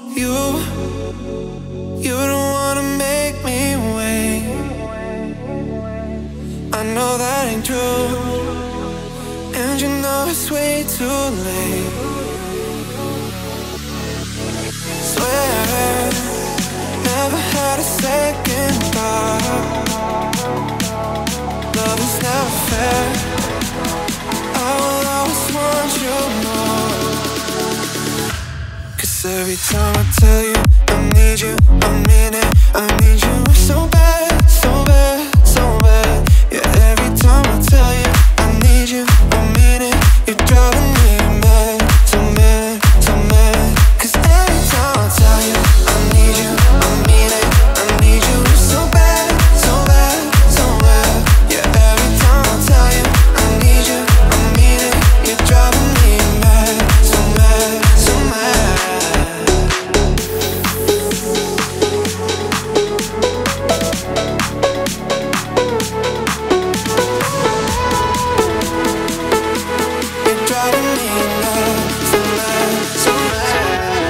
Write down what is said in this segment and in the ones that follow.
You don't wanna make me wait. I know that ain't true, and you know it's way too late. Swear, never had a second thought. Love is never fair. I will always want you more. 'Cause every time I tell you I need you, I mean it. I need you so bad, so bad, so bad. Yeah, every time I tell you I need you, I mean it. You're driving me mad, so mad, so mad. 'Cause every time I tell you I need you, I mean it. I need you so bad, so bad, so bad. Yeah, every time I tell you I need you, I mean it. You're driving me mad, so mad, so mad. You're driving me mad, so mad, so mad.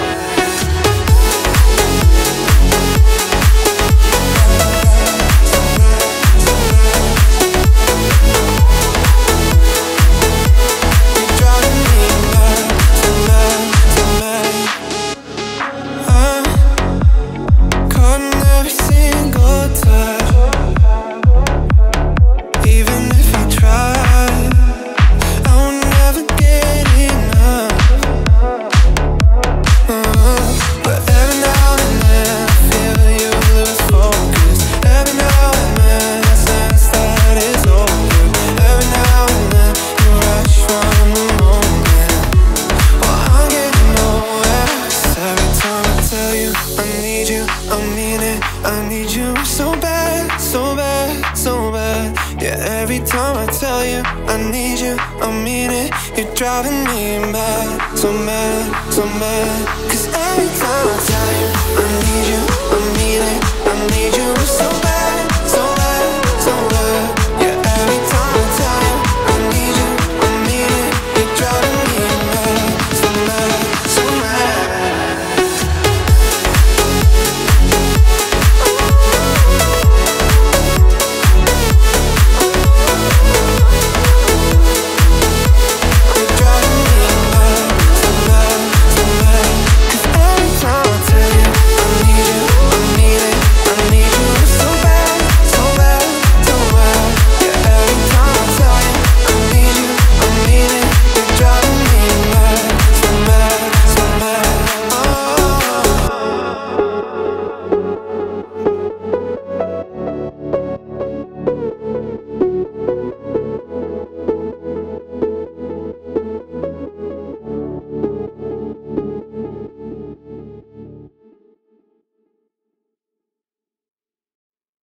You're driving me mad, so mad, so mad. I'm caught in every single touch. Even if you try, I will never get enough. But every now and then I feel you lose focus. Every now and then I sense that it's over. Every now and then you rush from the moment. Well, I'm getting nowhere. 'Cause every time I tell you I need you, I mean it. I need you so bad, so bad, so bad. Yeah, every time I tell you I need you, I mean it. You're driving me mad, so mad, so mad. 'Cause every time I tell you I need you, I mean it. I need you so bad.